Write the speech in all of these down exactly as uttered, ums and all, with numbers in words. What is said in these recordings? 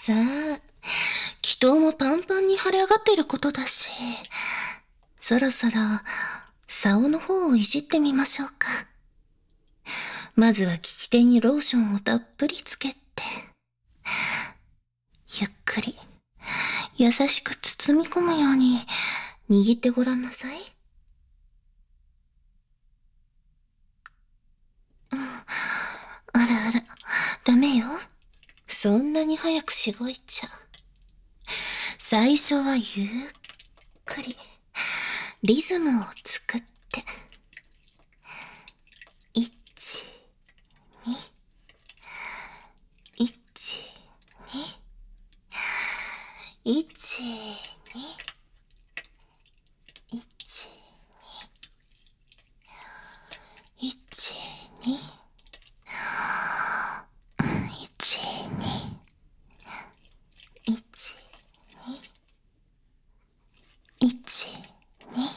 さあ、気筒もパンパンに腫れ上がっていることだし、そろそろ、竿の方をいじってみましょうか。まずは利き手にローションをたっぷりつけて、ゆっくり、優しく包み込むように握ってごらんなさい。うん、あらあら、ダメよ。そんなに早くしごいちゃ。最初はゆっくり、リズムを作って。一、二、一、二、一、二、一、二、一、二、一、二、一、二、一、二。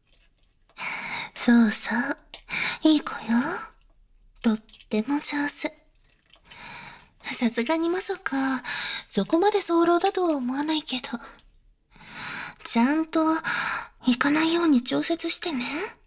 そうそう、いい子よ。とっても上手。さすがにまさか、そこまで早漏だとは思わないけど。ちゃんと、行かないように調節してね。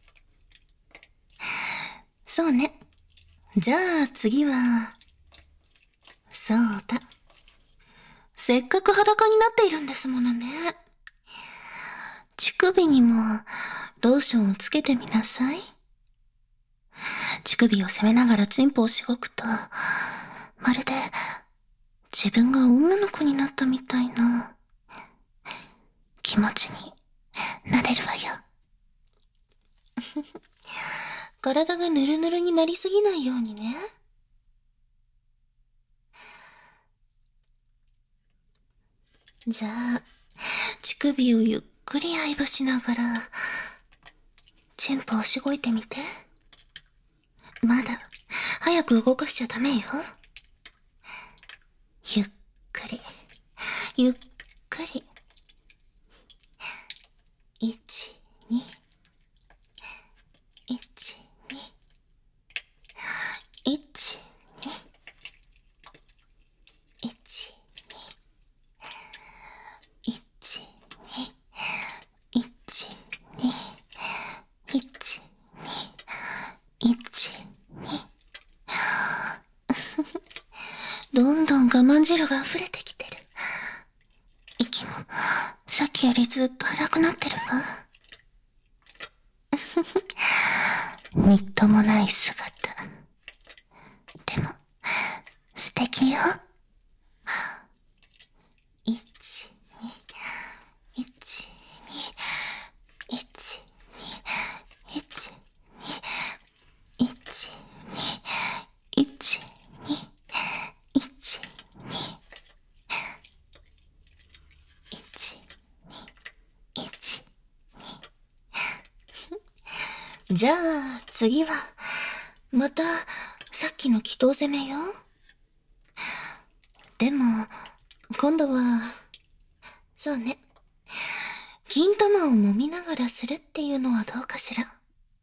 そうね。じゃあ次は、そうだ。せっかく裸になっているんですものね。乳首にも、ローションをつけてみなさい。乳首を攻めながらチンポをしごくと、まるで、自分が女の子になったみたいな、気持ちになれるわよ。体がヌルヌルになりすぎないようにね。じゃあ、乳首をゆっくり愛撫しながら、チンポをしごいてみて。まだ、早く動かしちゃダメよ。ゆっくり、ゆっくり。一、二、一、二、一、二、一、二、一、二、一、二、一、二、一、二。どんどん我慢汁が溢れてきてる。息も、さっきよりずっと荒くなってるわ。みっともない姿。でも、素敵よ。一、二、一、二、一、二、一、二、一、二、一、二、一、二、一、二、一、二。じゃあ、次は、また、さっきの祈祷攻めよ。でも、今度は、そうね。金玉を揉みながらするっていうのはどうかしら。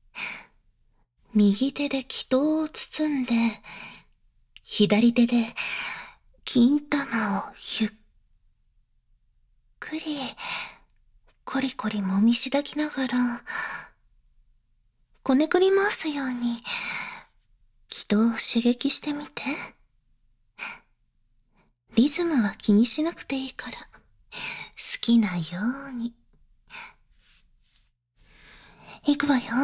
右手で祈祷を包んで、左手で金玉をゆっくり、コリコリ揉みしだきながら、こねくり回すように、祈祷を刺激してみて。リズムは気にしなくていいから、好きなように。いくわよ。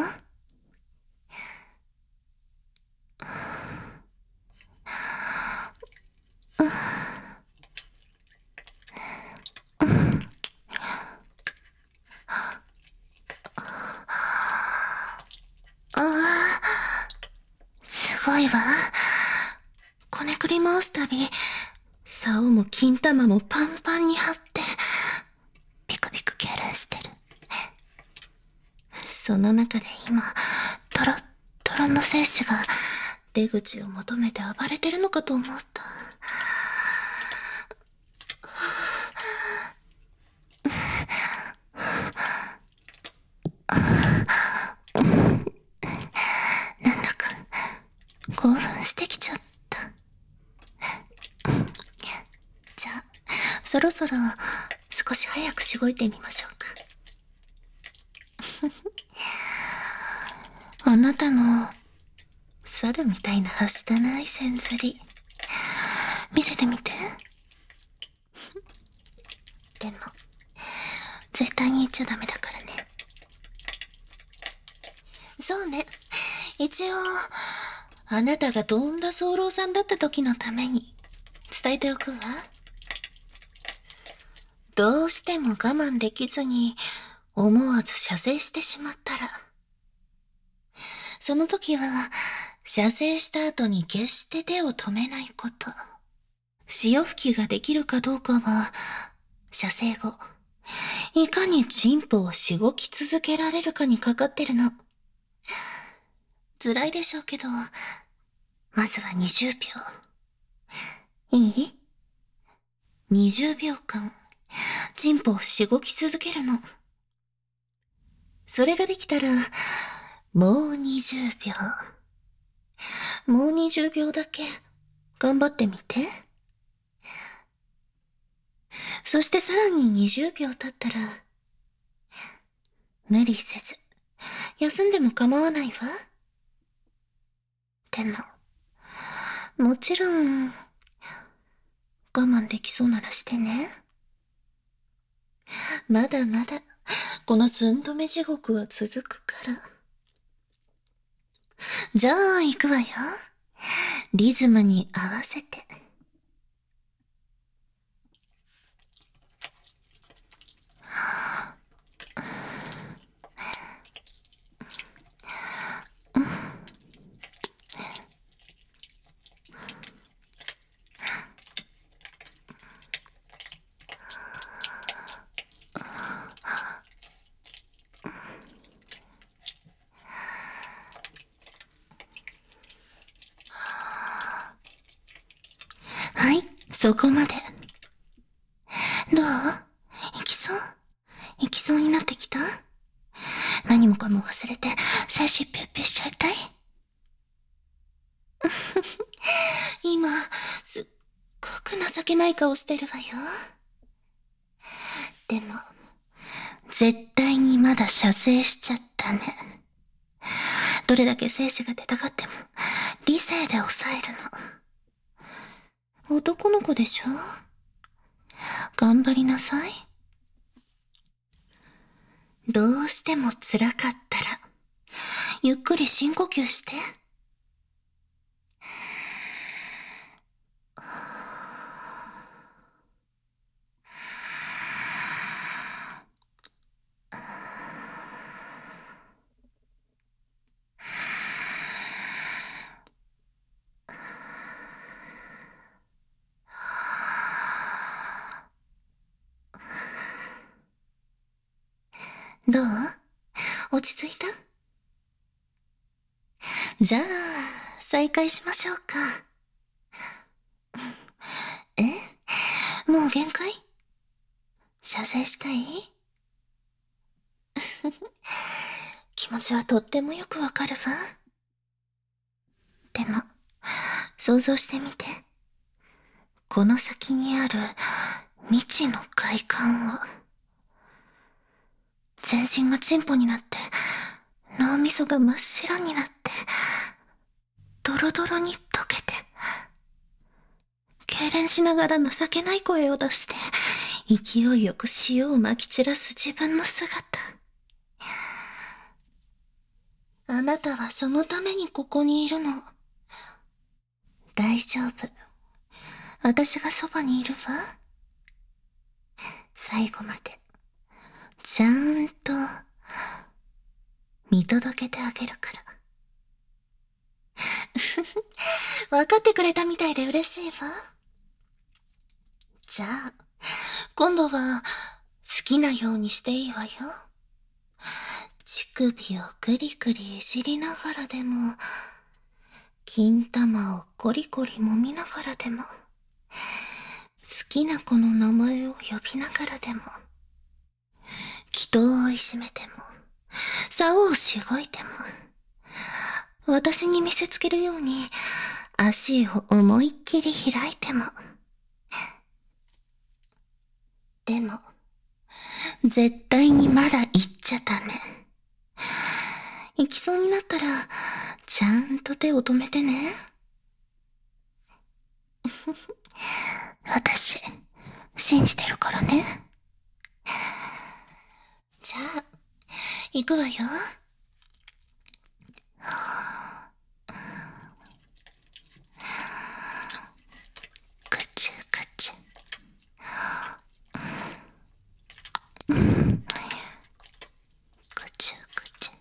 ああ、すごいわ。こねくり回すたび、竿も金玉もパンパンに張って、ビクビク痙攣してる。その中で今、トロットロの精子が出口を求めて暴れてるのかと思った。なんだか興奮してきちゃった。じゃあ、 そろそろ少し早くしごいてみましょうか。あなたの猿みたいなはしたない線ずり見せてみて。でも絶対に言っちゃダメだからね。そうね、一応あなたがとんだ早漏さんだった時のために伝えておくわ。どうしても我慢できずに思わず射精してしまったら、その時は射精した後に決して手を止めないこと。潮吹きができるかどうかは射精後いかにチンポをしごき続けられるかにかかってるの。辛いでしょうけど、まずはにじゅうびょう。いい？ にじゅう 秒間、チンポをしごき続けるの。それができたら、もうにじゅうびょう。もうにじゅうびょうだけ、頑張ってみて。そしてさらににじゅうびょう経ったら、無理せず、休んでも構わないわ。でも、もちろん、我慢できそうならしてね。まだまだ、この寸止め地獄は続くから。じゃあ、行くわよ。リズムに合わせて。はい、そこまで。どう？行きそう？行きそうになってきた？何もかも忘れて、精子ピュッピュしちゃいたい？今、すっごく情けない顔してるわよ。でも、絶対にまだ射精しちゃダメ。どれだけ精子が出たがっても、理性で抑えるの。男の子でしょ？頑張りなさい。どうしても辛かったら、ゆっくり深呼吸して。どう？落ち着いた？じゃあ、再開しましょうか。え？もう限界？射精したい？気持ちはとってもよくわかるわ。でも、想像してみて。この先にある未知の快感を。全身がチンポになって、脳みそが真っ白になって、ドロドロに溶けて、痙攣しながら情けない声を出して、勢いよく塩をまき散らす自分の姿。あなたはそのためにここにいるの。大丈夫。私がそばにいるわ。最後まで、ちゃんと、見届けてあげるから。わかってくれたみたいで嬉しいわ。じゃあ、今度は、好きなようにしていいわよ。乳首をクリクリいじりながらでも、金玉をコリコリ揉みながらでも、好きな子の名前を呼びながらでも、祈祷をいじめても、竿をしごいても、私に見せつけるように、足を思いっきり開いても、 でも、絶対にまだ行っちゃダメ。行きそうになったら、ちゃんと手を止めてね。私、信じてるからね。じゃあ、行くわよ。ぐちゅぐちゅ。ぐちゅぐちゅ。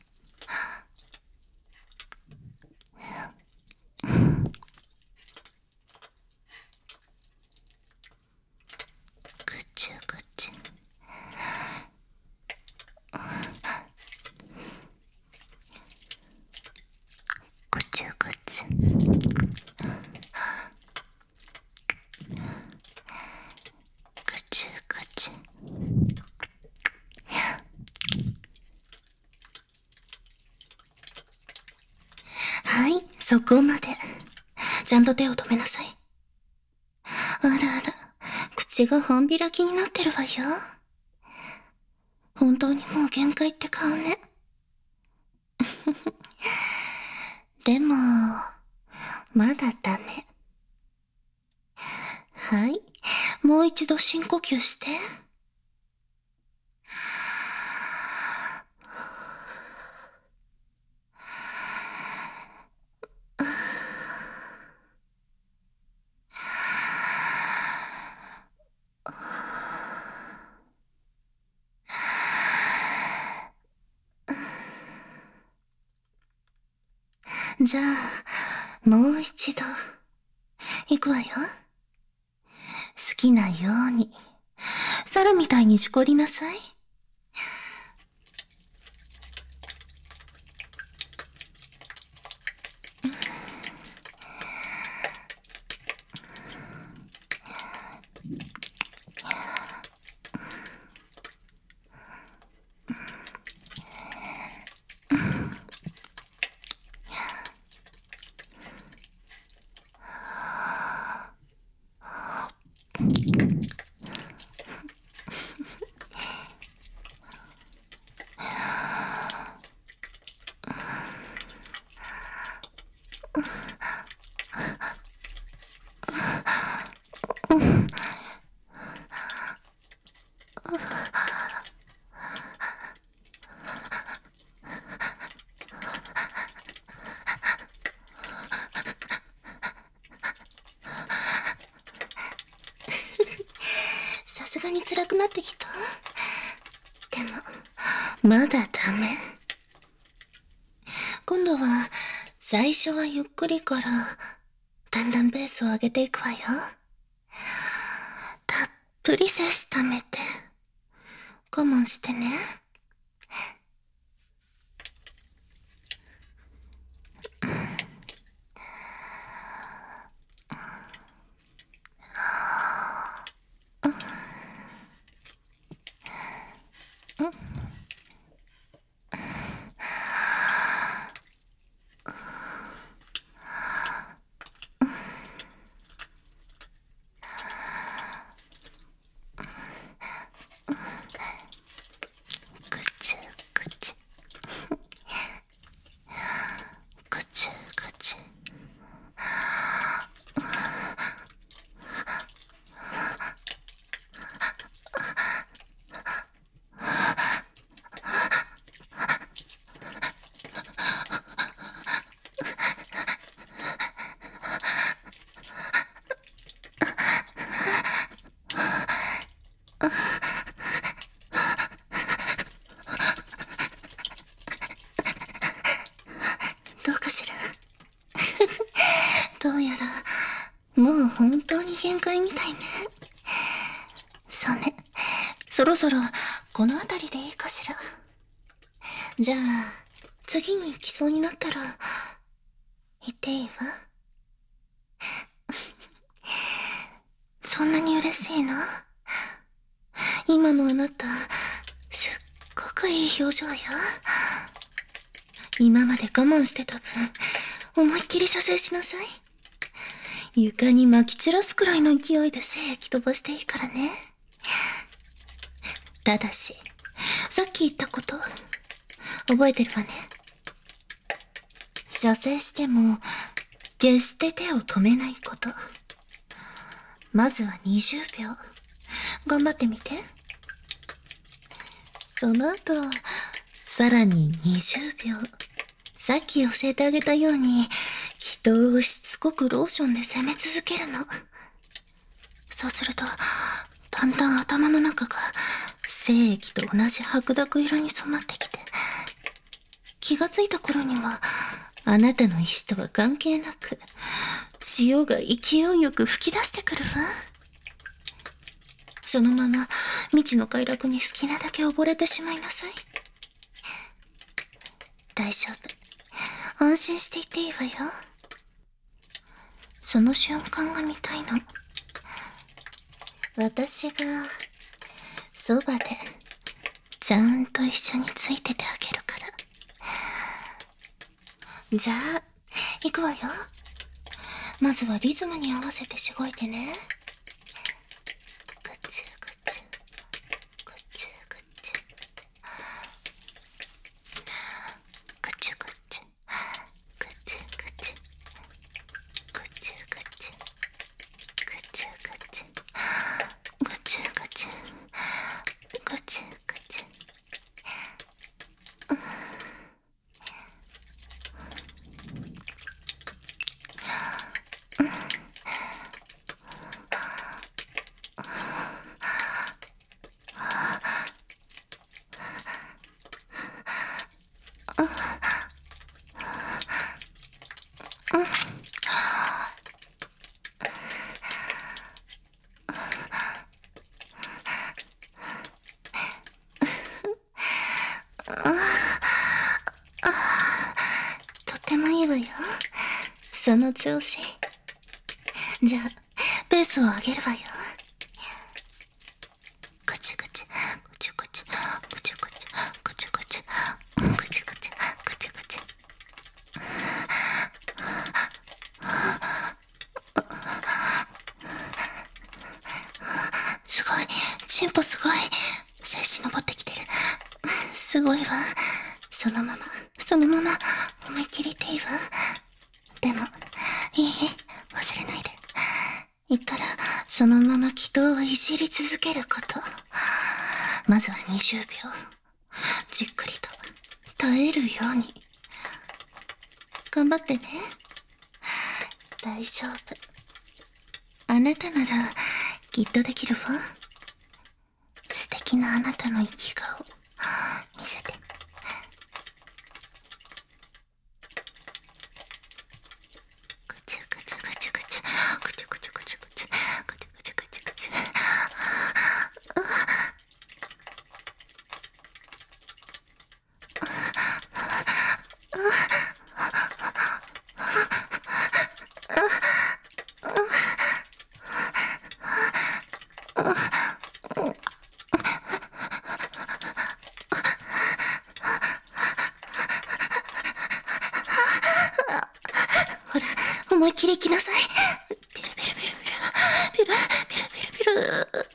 ぐちゅぐちゅ。ぐちゅぐちゅ。ぐちゅぐちゅ。はい、そこまで。ちゃんと手を止めなさい。あらあら、口が半開きになってるわよ。本当にもう限界って顔ね。でも、まだダメ。はい、もう一度深呼吸して。じゃあ、もう一度、行くわよ。好きなように、猿みたいにしこりなさい。さすがに辛くなってきた。でも、まだダメ。今度は、最初はゆっくりから、だんだんペースを上げていくわよ。たっぷり精子溜めて、我慢してね。ぐちゅぐちゅ。ぐちゅぐちゅ。どうかしら。どうやら、もう本当に限界みたいね。そうね。そろそろ、この辺りでいいかしら。じゃあ、次に行きそうになったら、言っていいわ。そんなに嬉しいの？今のあなた、すっごくいい表情よ。今まで我慢してた分、思いっきり射精しなさい。床に撒き散らすくらいの勢いで精液飛ばしていいからね。 ただし、さっき言ったこと、覚えてるわね。射精しても、決して手を止めないこと。まずはにじゅうびょう。頑張ってみて。その後、さらににじゅうびょう。さっき教えてあげたように、気筒をしつこくローションで攻め続けるの。そうすると、だんだん頭の中が精液と同じ白濁色に染まってきて、気がついた頃には、あなたの意志とは関係なく、潮が勢いよく吹き出してくるわ。そのまま未知の快楽に好きなだけ溺れてしまいなさい。大丈夫。安心していていいわよ。その瞬間が見たいの。私がそばでちゃんと一緒についててあげるから。じゃあ行くわよ。まずはリズムに合わせてしごいてね。ぐちゅぐちゅぐちゅぐちゅぐちゅぐちゅぐちゅぐちゅぐちゅぐちゅぐちゅぐちゅぐちゅぐちゅぐちゅぐちゅぐちゅ。とってもいいわよ。その調子。じゃあペースを上げるわよ。ぐちゅぐちゅぐちゅぐちゅぐちゅぐちゅぐちゅぐちゅぐちゅぐちゅぐちゅぐちゅ。すごい、チンポすごい。精子登ってきてる。すごいわ。そのままそのまま思いっきりていいわ。でもいい、忘れないで。いいからそのまま気筒をいじり続けること。まずはにじゅうびょう、じっくりと耐えるように。頑張ってね。大丈夫。あなたならきっとできるわ。素敵なあなたの生き顔見せて。ぐちゅぐちゅぐちゅぐちゅぐちゅぐちゅぐちゅぐちゅぐちゅぐちゅぐちゅぐちゅ。ほら、思いっきり行きなさい。ピルピルピルピルピルピルピルピル。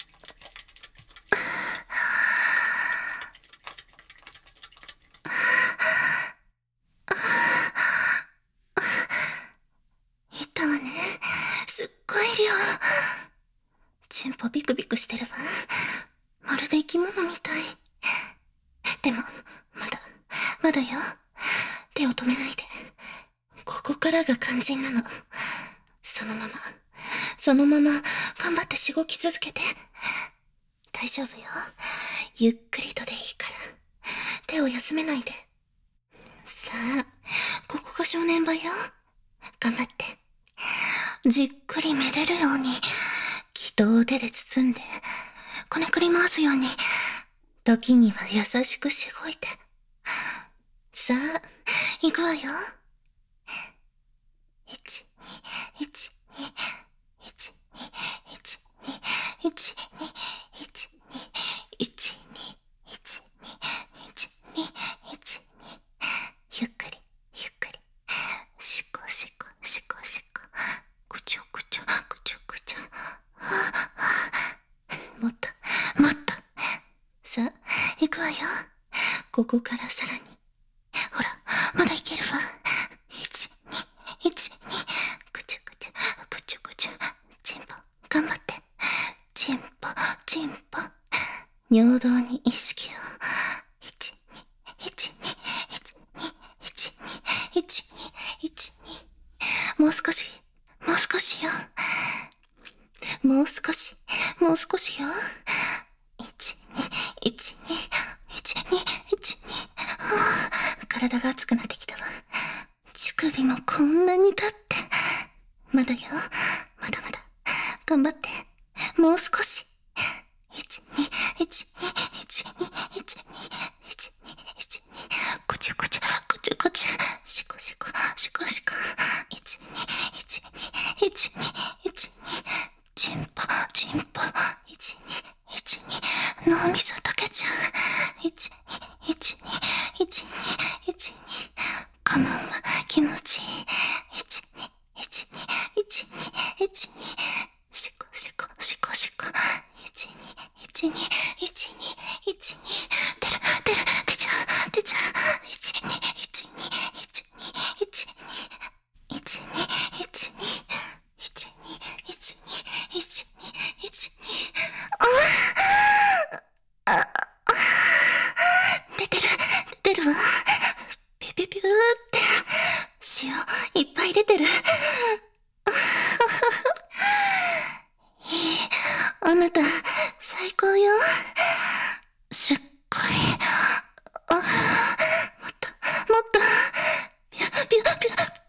いったわね。すっごい量。チンポビクビクしてるわ。まるで生き物みたい。でもまだまだよ。手を止めないで。ここからが肝心なの。そのままそのまま頑張ってしごき続けて。大丈夫よ。ゆっくりとでいいから手を休めないで。さあ、ここが正念場よ。頑張って。じっくりめでるように気筒を手で包んでこねくり回すように、時には優しくしごいて。さあ行くわよ。いちにいちにいちにいちにいちにいちにいちにいちにいちにいちに。ゆっくりゆっくり。しこしこしこしこ。ぐちょぐちょぐちょぐちょ。もっともっと。 ここからさらに。ほら、まだいけるわ。一、二、一、二。くちゅくちゅ、くちゅくちゅ。チンポ、頑張って。チンポ、チンポ。尿道に意識を。一、二、一、二、一、二、一、二、一、二、一、二。もう少し、もう少しよ。もう少し、もう少しよ。一、二、一、二、一、二、一、二。はあ、体が熱くなってきたわ。乳首もこんなに立って。まだよ。まだまだ。頑張って。もう少し。一、二、一、二、一、二、一、二、一、二、一、二。こちゅこちゅ、こちゅこちゅ。しこしこ、しこしこ。一、二、一、二、一、二、一、二。チンポ、チンポ。一、二、一、二。脳みそ溶けちゃう。一、二、一、二、一、二、一、二。このまま気持ちいい。一、二、一、二、一、二、一、二。しこしこ、しこしこ。一、二、一、二、一、二、一、二。出る、出る、出ちゃう、出ちゃう。一、二、一、二、一、二、一、二。一、二、一、二。一、二、一、二、一、二、一、二。ああ、出てる、出てるわ。ピュピュピューって。塩、いっぱい出てる。いい、あなた、最高よ。すっごい。あ、もっと、もっと。ピュピュピュ